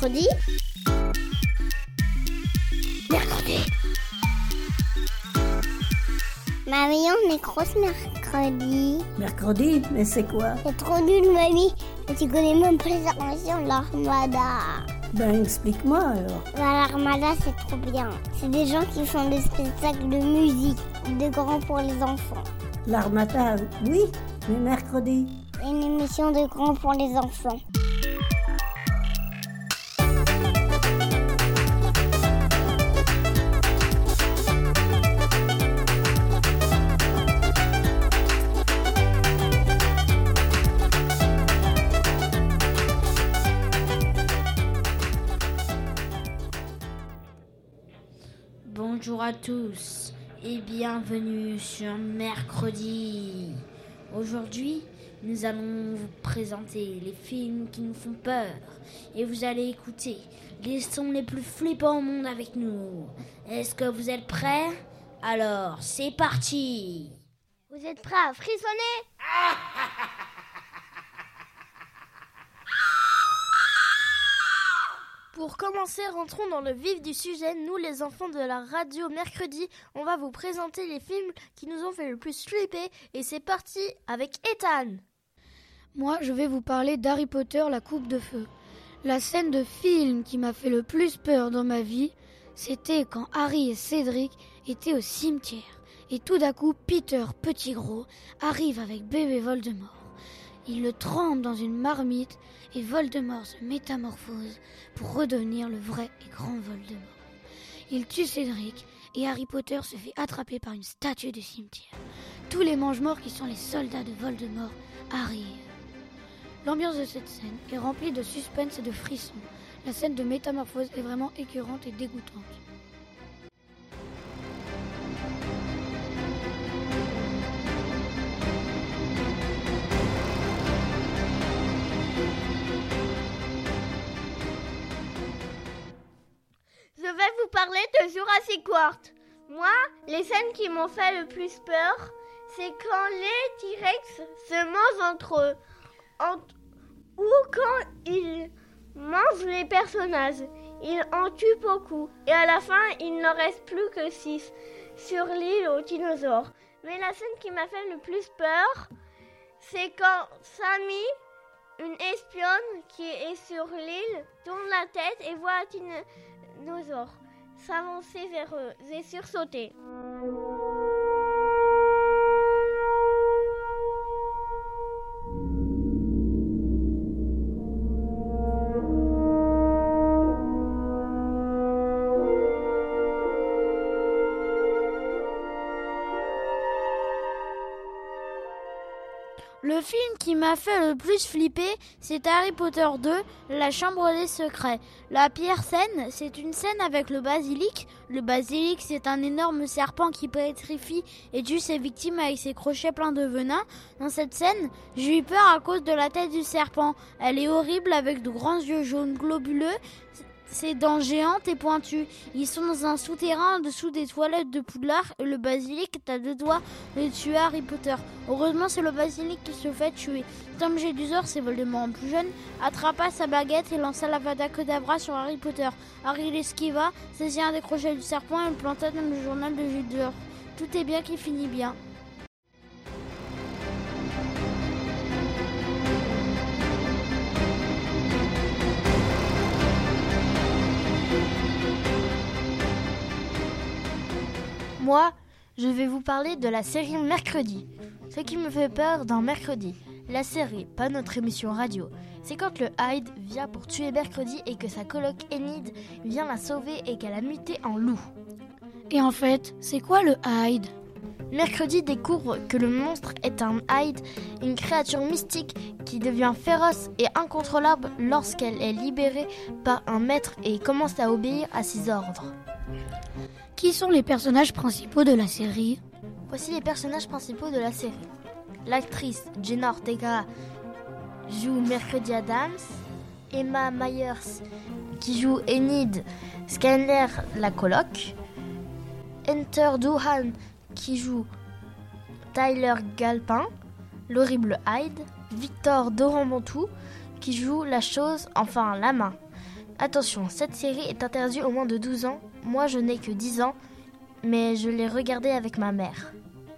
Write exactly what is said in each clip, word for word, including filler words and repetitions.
mercredi. Mercredi. Mamie, on est grosse mercredi. Mercredi? Mais c'est quoi? C'est trop nul, mamie. Et tu connais même pas les armations de l'armada. Ben, explique-moi alors. Bah, l'armada, c'est trop bien. C'est des gens qui font des spectacles de musique, de grands pour les enfants. L'armada, oui, mais mercredi. C'est une émission de grands pour les enfants. Bonjour à tous et bienvenue sur Mercredi. Aujourd'hui, nous allons vous présenter les films qui nous font peur et vous allez écouter les sons les plus flippants au monde avec nous. Est-ce que vous êtes prêts? Alors, c'est parti! Vous êtes prêts à frissonner? Pour commencer, rentrons dans le vif du sujet. Nous, les enfants de la radio Mercredi, on va vous présenter les films qui nous ont fait le plus flipper. Et c'est parti avec Ethan. Moi, je vais vous parler d'Harry Potter, la coupe de feu. La scène de film qui m'a fait le plus peur dans ma vie, c'était quand Harry et Cédric étaient au cimetière. Et tout d'un coup, Peter, petit gros, arrive avec bébé Voldemort. Il le trempe dans une marmite et Voldemort se métamorphose pour redevenir le vrai et grand Voldemort. Il tue Cédric et Harry Potter se fait attraper par une statue du cimetière. Tous les mange-morts qui sont les soldats de Voldemort arrivent. L'ambiance de cette scène est remplie de suspense et de frissons. La scène de métamorphose est vraiment écœurante et dégoûtante. Je vais vous parler de Jurassic World. Moi, les scènes qui m'ont fait le plus peur, c'est quand les T-Rex se mangent entre eux. Entre... Ou quand ils mangent les personnages. Ils en tuent beaucoup. Et à la fin, il n'en reste plus que six sur l'île aux dinosaures. Mais la scène qui m'a fait le plus peur, c'est quand Sammy, une espionne qui est sur l'île, tourne la tête et voit un dinosaure s'avancer vers eux et sursauter. Le film qui m'a fait le plus flipper, c'est Harry Potter deux, La Chambre des Secrets. La pire scène, c'est une scène avec le basilic. Le basilic, c'est un énorme serpent qui pétrifie et tue ses victimes avec ses crochets pleins de venin. Dans cette scène, j'ai eu peur à cause de la tête du serpent. Elle est horrible avec de grands yeux jaunes globuleux. Ses dents géantes et pointues. Ils sont dans un souterrain en dessous des toilettes de Poudlard et le basilic est à deux doigts de tuer Harry Potter. Heureusement, c'est le basilic qui se fait tuer. Tom Jedusor, c'est Voldemort en plus jeune, attrapa sa baguette et lança l'Avada Kedavra sur Harry Potter. Harry l'esquiva, saisit un des crochets du serpent et le planta dans le journal de Jedusor. Tout est bien qui finit bien. Moi, je vais vous parler de la série Mercredi. Ce qui me fait peur dans Mercredi, la série, pas notre émission radio, c'est quand le Hyde vient pour tuer Mercredi et que sa coloc Enid vient la sauver et qu'elle a muté en loup. Et en fait, c'est quoi le Hyde? Mercredi découvre que le monstre est un Hyde, une créature mystique qui devient féroce et incontrôlable lorsqu'elle est libérée par un maître et commence à obéir à ses ordres. Qui sont les personnages principaux de la série? Voici les personnages principaux de la série. L'actrice Jenna Ortega joue Mercredi Adams, Emma Myers qui joue Enid Scanner la coloc, Enter Doohan qui joue Tyler Galpin, l'horrible Hyde, Victor Dorambantou qui joue la chose, enfin la main. Attention, cette série est interdite aux moins de douze ans. Moi, je n'ai que dix ans, mais je l'ai regardée avec ma mère.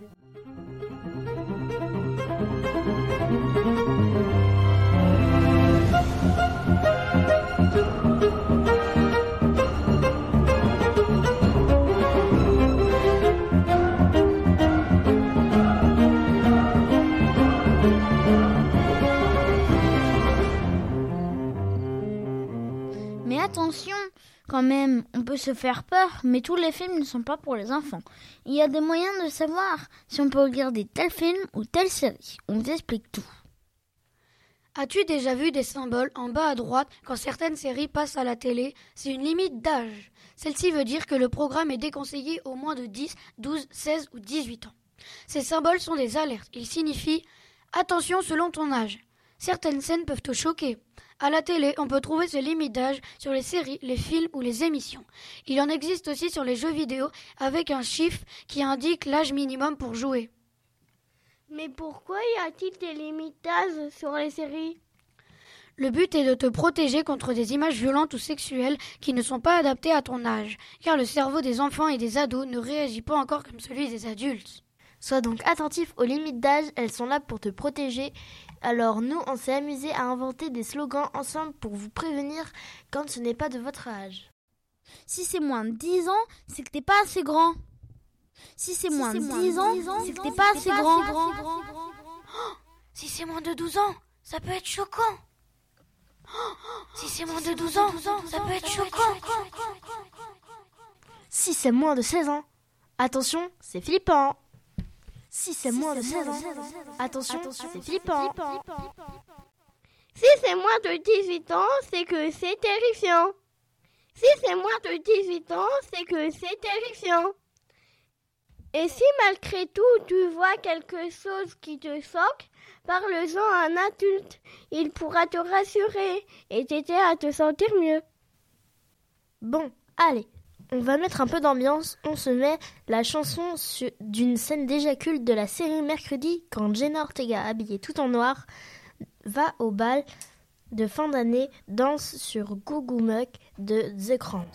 Mais attention, quand même, on peut se faire peur, mais tous les films ne sont pas pour les enfants. Il y a des moyens de savoir si on peut regarder tel film ou telle série. On vous explique tout. As-tu déjà vu des symboles en bas à droite quand certaines séries passent à la télé? C'est une limite d'âge. Celle-ci veut dire que le programme est déconseillé aux moins de dix, douze, seize ou dix-huit ans. Ces symboles sont des alertes. Ils signifient « Attention selon ton âge ». Certaines scènes peuvent te choquer. À la télé, on peut trouver ce limite d'âge sur les séries, les films ou les émissions. Il en existe aussi sur les jeux vidéo avec un chiffre qui indique l'âge minimum pour jouer. Mais pourquoi y a-t-il des limites d'âge sur les séries? Le but est de te protéger contre des images violentes ou sexuelles qui ne sont pas adaptées à ton âge, car le cerveau des enfants et des ados ne réagit pas encore comme celui des adultes. Sois donc attentif aux limites d'âge, elles sont là pour te protéger. Alors nous, on s'est amusé à inventer des slogans ensemble pour vous prévenir quand ce n'est pas de votre âge. Si c'est moins de dix ans, c'est que t'es pas assez grand. Si c'est si moins de dix ans, c'est que t'es pas assez grand. Oh, si c'est moins de douze ans, ça peut être choquant. Oh, si c'est moins de douze ans, ça peut être choquant. Si c'est moins de seize ans, attention, c'est flippant. Si c'est moins de seize ans, attention, c'est flippant. Si c'est moins de dix-huit ans, c'est que c'est terrifiant. Si c'est moins de dix-huit ans, c'est que c'est terrifiant. Et si malgré tout tu vois quelque chose qui te choque, parle-en à un adulte. Il pourra te rassurer et t'aider à te sentir mieux. Bon, allez, on va mettre un peu d'ambiance. On se met la chanson sur, d'une scène déjà culte de la série Mercredi, quand Jenna Ortega, habillée tout en noir, va au bal de fin d'année, danse sur Goo Goo Muck de The Cramps.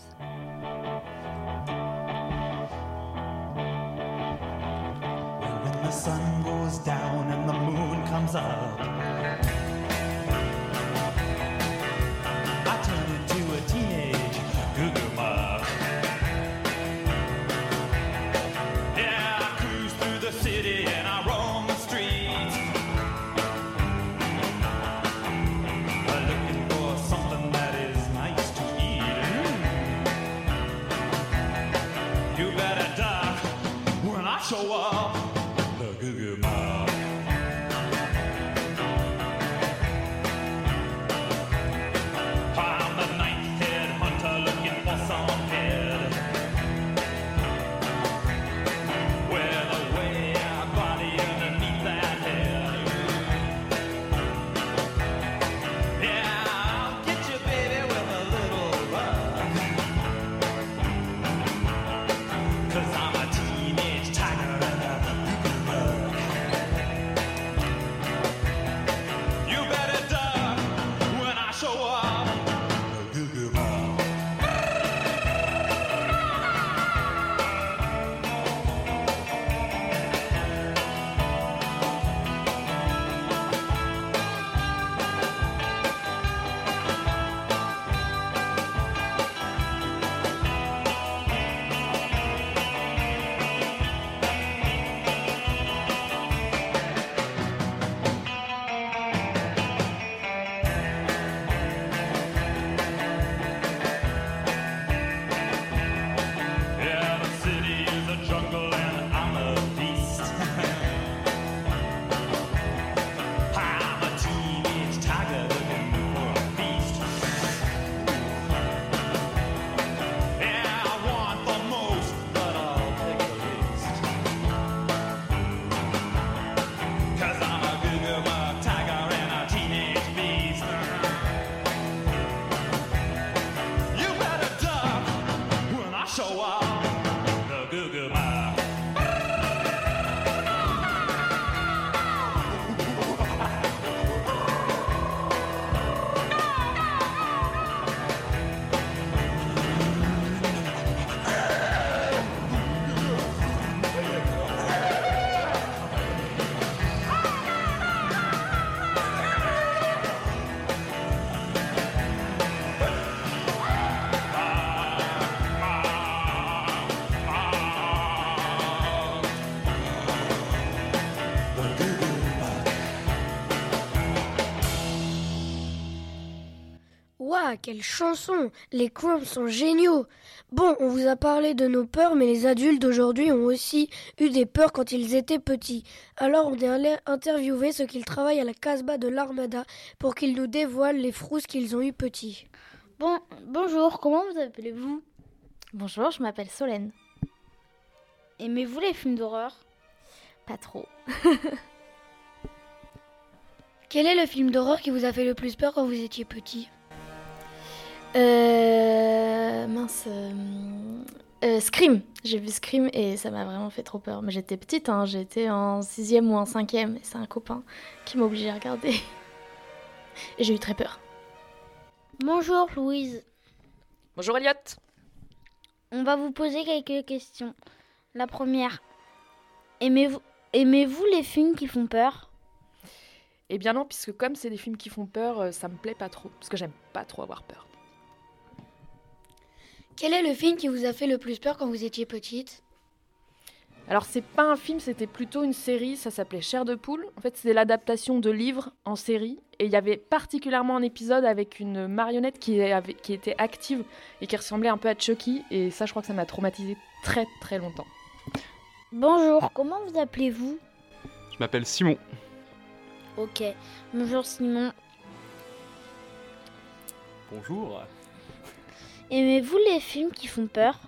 The sun goes down and the moon comes up, I turn into a teenage Goo Goo Muck. Yeah, I cruise through the city and I roam the streets, looking for something that is nice to eat. Mm. You better duck when I show up. Goo Goo Muck. I'm the ninth head hunter looking for some head with a way out body underneath that head. Yeah, I'll get you, baby, with a little rub, 'cause I'm a teenage tiger and a là, quelle chanson! Les Cramps sont géniaux! Bon, on vous a parlé de nos peurs, mais les adultes d'aujourd'hui ont aussi eu des peurs quand ils étaient petits. Alors on est allé interviewer ceux qui travaillent à la Casbah de l'Armada pour qu'ils nous dévoilent les frousses qu'ils ont eues petits. Bon, bonjour, comment vous appelez-vous? Bonjour, je m'appelle Solène. Aimez-vous les films d'horreur? Pas trop. Quel est le film d'horreur qui vous a fait le plus peur quand vous étiez petit? Euh... Mince... Euh... Euh, Scream. J'ai vu Scream et ça m'a vraiment fait trop peur. Mais j'étais petite, hein. J'étais en sixième ou en cinquième. Et c'est un copain qui m'a obligée à regarder. Et j'ai eu très peur. Bonjour Louise. Bonjour Elliot. On va vous poser quelques questions. La première, aimez-vous, aimez-vous les films qui font peur? Eh bien non, puisque comme c'est des films qui font peur, ça me plaît pas trop. Parce que j'aime pas trop avoir peur. Quel est le film qui vous a fait le plus peur quand vous étiez petite? Alors c'est pas un film, c'était plutôt une série, ça s'appelait Chair de poule. En fait c'était l'adaptation de livres en série. Et il y avait particulièrement un épisode avec une marionnette qui, avait, qui était active et qui ressemblait un peu à Chucky. Et ça je crois que ça m'a traumatisée très très longtemps. Bonjour, comment vous appelez-vous? Je m'appelle Simon. Ok, bonjour Simon. Bonjour. Aimez-vous les films qui font peur?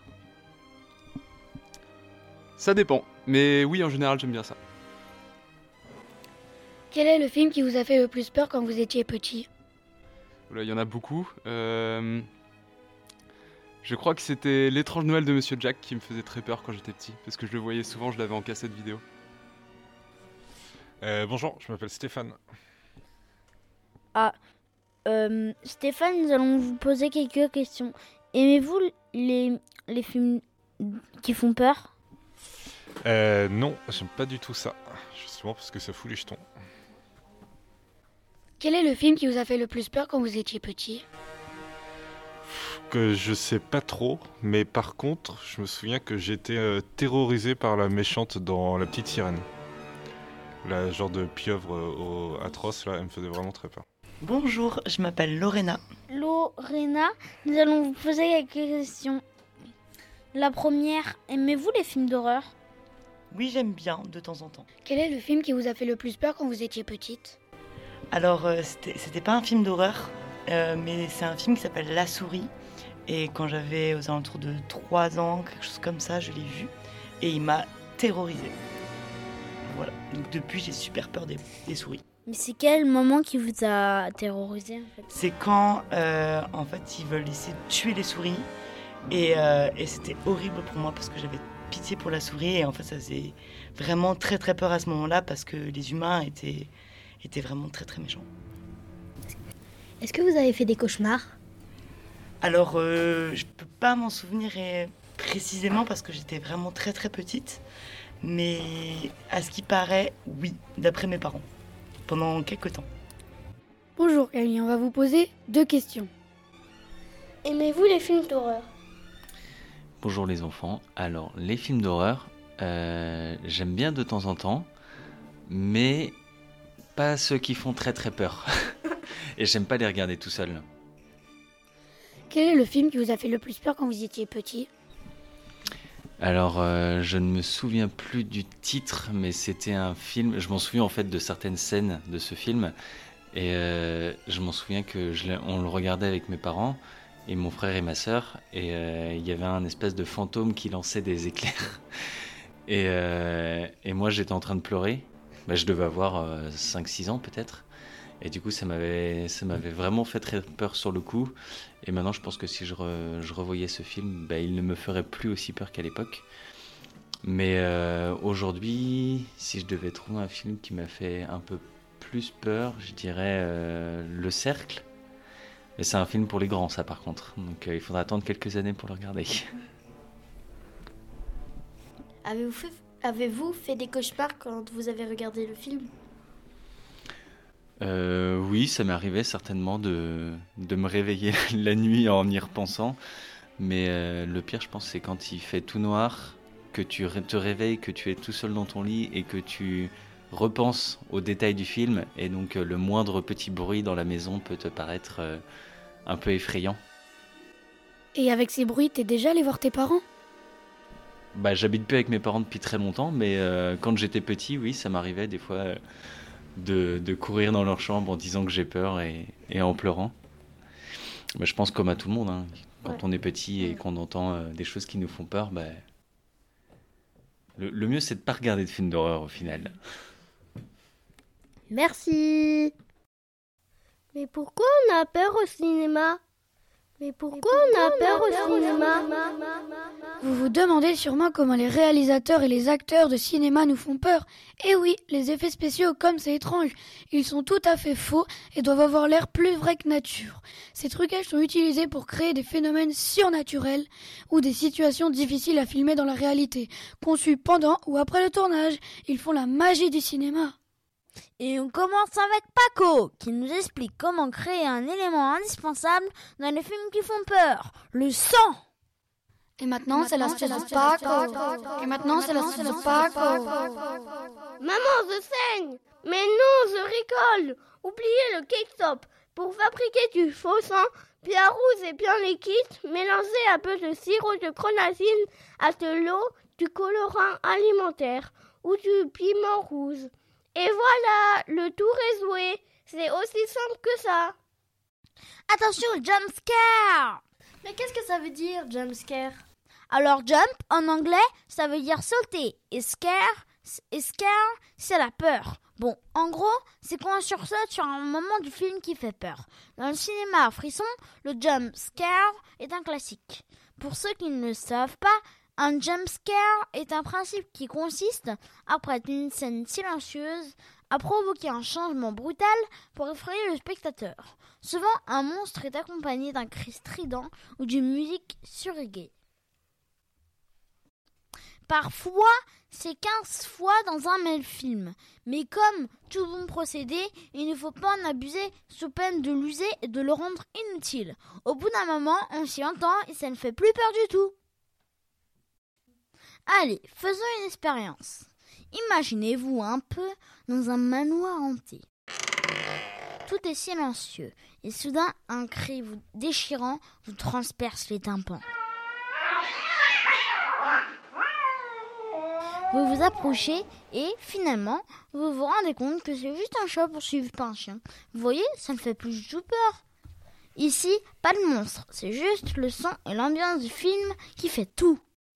Ça dépend, mais oui, en général, j'aime bien ça. Quel est le film qui vous a fait le plus peur quand vous étiez petit? Il y en a beaucoup. Euh... Je crois que c'était L'étrange Noël de Monsieur Jack qui me faisait très peur quand j'étais petit, parce que je le voyais souvent, je l'avais en cassette vidéo. Euh, bonjour, je m'appelle Stéphane. Ah, euh, Stéphane, nous allons vous poser quelques questions. Aimez-vous les, les films qui font peur? Euh, non, j'aime pas du tout ça. Justement parce que ça fout les jetons. Quel est le film qui vous a fait le plus peur quand vous étiez petit? Que je sais pas trop, mais par contre, je me souviens que j'étais euh, terrorisé par la méchante dans La Petite Sirène. La genre de pieuvre euh, au- atroce, là, elle me faisait vraiment très peur. Bonjour, je m'appelle Lorena. Lorena, nous allons vous poser quelques questions. La première, aimez-vous les films d'horreur? Oui, j'aime bien de temps en temps. Quel est le film qui vous a fait le plus peur quand vous étiez petite? Alors, euh, c'était, c'était pas un film d'horreur, euh, mais c'est un film qui s'appelle La Souris. Et quand j'avais aux alentours de trois ans, quelque chose comme ça, je l'ai vu. Et il m'a terrorisée. Voilà. Donc depuis, j'ai super peur des, des souris. Mais c'est quel moment qui vous a terrorisé en fait? C'est quand, euh, en fait, ils veulent essayer de tuer les souris. Et, euh, et c'était horrible pour moi parce que j'avais pitié pour la souris. Et en fait, ça faisait vraiment très très peur à ce moment-là parce que les humains étaient, étaient vraiment très très méchants. Est-ce que vous avez fait des cauchemars? Alors, euh, je peux pas m'en souvenir euh, précisément parce que j'étais vraiment très très petite. Mais à ce qui paraît, oui, d'après mes parents, pendant quelques temps. Bonjour Camille, on va vous poser deux questions. Aimez-vous les films d'horreur? Bonjour les enfants. Alors, les films d'horreur, euh, j'aime bien de temps en temps, mais pas ceux qui font très très peur. Et j'aime pas les regarder tout seul. Quel est le film qui vous a fait le plus peur quand vous étiez petit? Alors, euh, je ne me souviens plus du titre, mais c'était un film. Je m'en souviens en fait de certaines scènes de ce film. Et euh, je m'en souviens que je l'ai- on le regardait avec mes parents, et mon frère et ma sœur. Et euh, il y avait un espèce de fantôme qui lançait des éclairs. Et, euh, et moi, j'étais en train de pleurer. Bah, je devais avoir euh, cinq six ans peut-être. Et du coup, ça m'avait, ça m'avait vraiment fait très peur sur le coup. Et maintenant, je pense que si je, re- je revoyais ce film, bah, il ne me ferait plus aussi peur qu'à l'époque. Mais euh, aujourd'hui, si je devais trouver un film qui m'a fait un peu plus peur, je dirais euh, Le Cercle. Mais c'est un film pour les grands, ça par contre. Donc euh, il faudra attendre quelques années pour le regarder. Avez-vous fait, avez-vous fait des cauchemars quand vous avez regardé le film? Euh, oui, ça m'est arrivé certainement de, de me réveiller la nuit en y repensant. Mais euh, le pire, je pense, c'est quand il fait tout noir, que tu ré- te réveilles, que tu es tout seul dans ton lit et que tu repenses aux détails du film. Et donc, euh, le moindre petit bruit dans la maison peut te paraître euh, un peu effrayant. Et avec ces bruits, t'es déjà allé voir tes parents ? Bah, j'habite plus avec mes parents depuis très longtemps, mais euh, quand j'étais petit, oui, ça m'arrivait des fois euh, de, de courir dans leur chambre en disant que j'ai peur et, et en pleurant. Bah, je pense comme à tout le monde, hein. Quand Ouais. on est petit et qu'on entend euh, des choses qui nous font peur, bah, le, le mieux c'est de pas regarder de films d'horreur au final. Merci. Mais pourquoi on a peur au cinéma? Mais pourquoi on a peur au cinéma? Vous vous demandez sûrement comment les réalisateurs et les acteurs de cinéma nous font peur. Eh oui, les effets spéciaux, comme c'est étrange, ils sont tout à fait faux et doivent avoir l'air plus vrais que nature. Ces trucages sont utilisés pour créer des phénomènes surnaturels ou des situations difficiles à filmer dans la réalité, conçus pendant ou après le tournage. Ils font la magie du cinéma. Et on commence avec Paco, qui nous explique comment créer un élément indispensable dans les films qui font peur, le sang. Et maintenant, c'est l'astuce de Paco. Et maintenant, c'est l'astuce de Paco. Maman, je saigne. Mais non, je rigole. Oubliez le ketchup. Pour fabriquer du faux sang, bien rouge et bien liquide, mélangez un peu de sirop de grenadine à de l'eau, du colorant alimentaire ou du piment rouge. Et voilà, le tour est joué. C'est aussi simple que ça. Attention, jump scare. Mais qu'est-ce que ça veut dire, jump scare? Alors jump, en anglais, ça veut dire sauter. Et scare, et scare, c'est la peur. Bon, en gros, c'est quand on sursaute sur un moment du film qui fait peur. Dans le cinéma à frisson, le jump scare est un classique. Pour ceux qui ne le savent pas, un jump scare est un principe qui consiste, après une scène silencieuse, à provoquer un changement brutal pour effrayer le spectateur. Souvent, un monstre est accompagné d'un cri strident ou d'une musique surréguée. Parfois, c'est quinze fois dans un même film. Mais comme tout bon procédé, il ne faut pas en abuser sous peine de l'user et de le rendre inutile. Au bout d'un moment, on s'y entend et ça ne fait plus peur du tout. Allez, faisons une expérience. Imaginez-vous un peu dans un manoir hanté. Tout est silencieux et soudain un cri vous déchirant vous transperce les tympans. Vous vous approchez et finalement vous vous rendez compte que c'est juste un chat poursuivi par un chien. Vous voyez, ça ne fait plus du tout peur. Ici, pas de monstre, c'est juste le son et l'ambiance du film qui fait tout.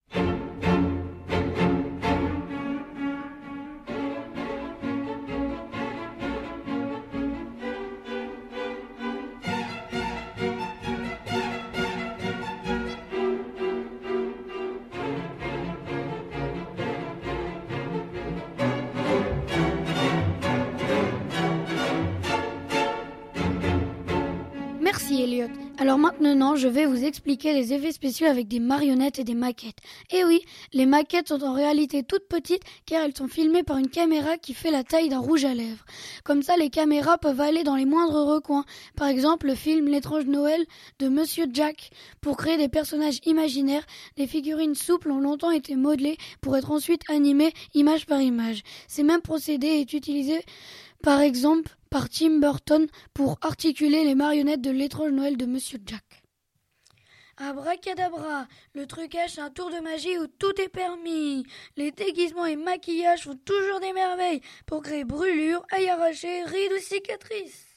Merci Elliot. Alors maintenant, je vais vous expliquer les effets spéciaux avec des marionnettes et des maquettes. Et oui, les maquettes sont en réalité toutes petites car elles sont filmées par une caméra qui fait la taille d'un rouge à lèvres. Comme ça, les caméras peuvent aller dans les moindres recoins. Par exemple, le film L'étrange Noël de Monsieur Jack. Pour créer des personnages imaginaires, des figurines souples ont longtemps été modelées pour être ensuite animées image par image. Ces mêmes procédés est utilisé par exemple par Tim Burton pour articuler les marionnettes de L'étrange Noël de Monsieur Jack. Abracadabra, le trucage c'est un tour de magie où tout est permis. Les déguisements et maquillages font toujours des merveilles pour créer brûlures, œils arrachés, rides ou cicatrices.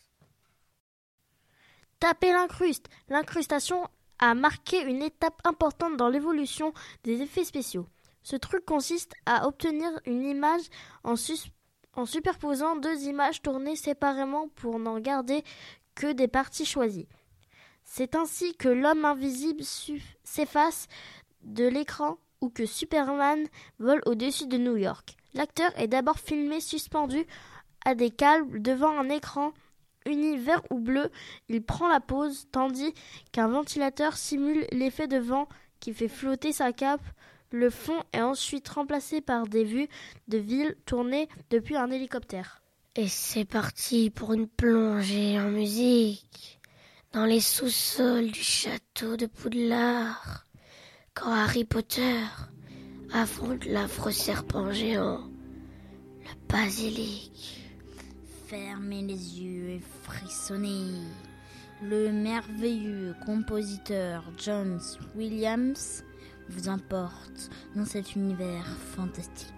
Taper l'incruste. L'incrustation a marqué une étape importante dans l'évolution des effets spéciaux. Ce truc consiste à obtenir une image en suspens en superposant deux images tournées séparément pour n'en garder que des parties choisies. C'est ainsi que l'homme invisible s'efface de l'écran ou que Superman vole au-dessus de New York. L'acteur est d'abord filmé suspendu à des câbles devant un écran uni vert ou bleu. Il prend la pose tandis qu'un ventilateur simule l'effet de vent qui fait flotter sa cape. Le fond est ensuite remplacé par des vues de ville tournées depuis un hélicoptère. Et c'est parti pour une plongée en musique dans les sous-sols du château de Poudlard, quand Harry Potter affronte l'affreux serpent géant, le basilic. Fermez les yeux et frissonnez. le merveilleux compositeur John Williams vous emporte dans cet univers fantastique.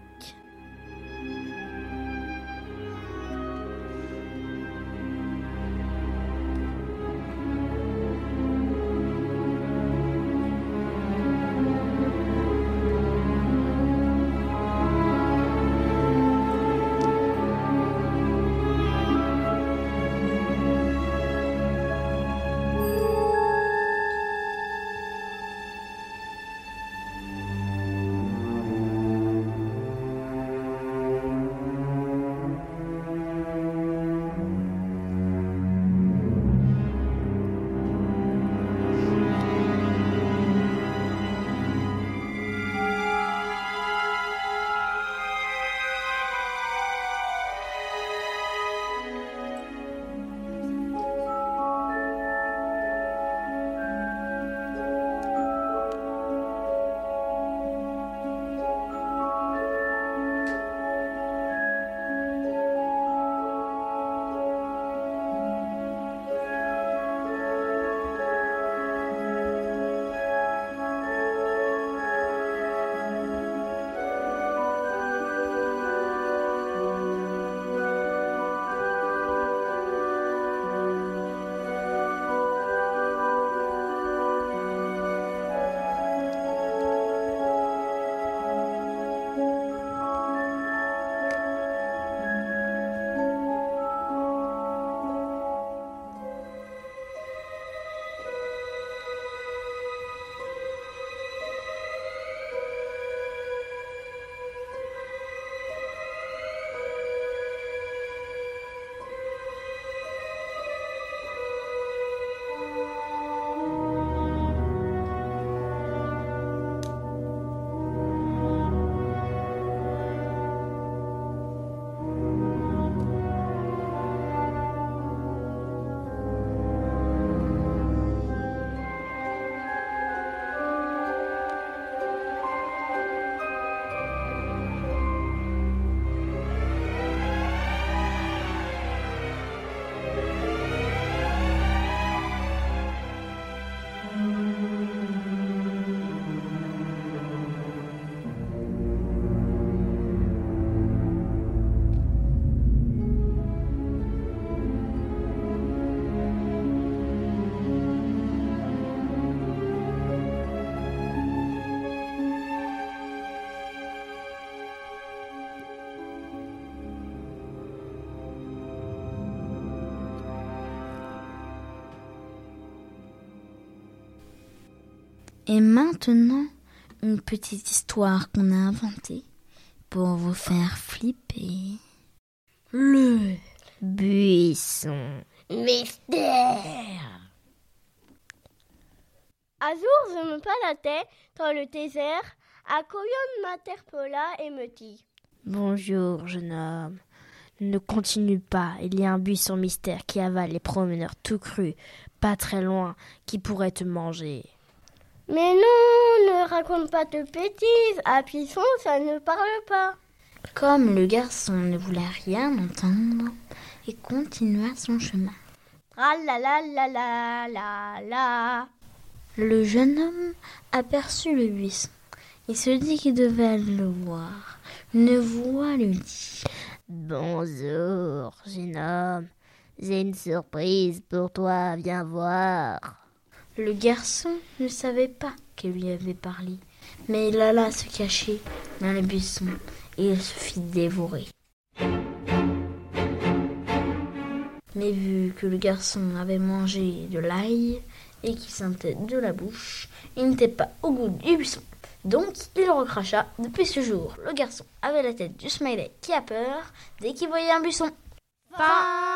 Et maintenant, une petite histoire qu'on a inventée pour vous faire flipper. Le buisson mystère. Un jour, je me baladais dans le désert. Un coyote m'interpella et me dit « Bonjour, jeune homme. Ne continue pas, il y a un buisson mystère qui avale les promeneurs tout crus, pas très loin, qui pourrait te manger. » « Mais non, ne raconte pas de bêtises, un buisson, ça ne parle pas. » Comme le garçon ne voulait rien entendre, il continua son chemin. Tra la la la la la la. Le jeune homme aperçut le buisson. Il se dit qu'il devait aller le voir. Une voix lui dit « Bonjour, jeune homme, j'ai une surprise pour toi, viens voir. » Le garçon ne savait pas qu'elle lui avait parlé, mais il alla se cacher dans le buisson et il se fit dévorer. Mais vu que le garçon avait mangé de l'ail et qu'il sentait de la bouche, il n'était pas au goût du buisson. Donc il le recracha. Depuis ce jour, le garçon avait la tête du smiley qui a peur dès qu'il voyait un buisson. Fin.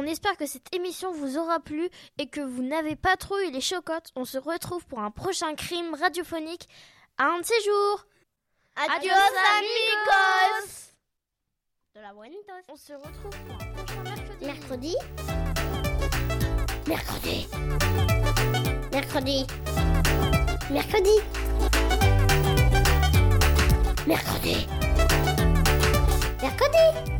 On espère que cette émission vous aura plu et que vous n'avez pas trop eu les chocottes. On se retrouve pour un prochain crime radiophonique à un de ces jours. Adios amigos. De la buenitos. On se retrouve pour un prochain mercredi. Mercredi. Mercredi. Mercredi. Mercredi. Mercredi. Mercredi.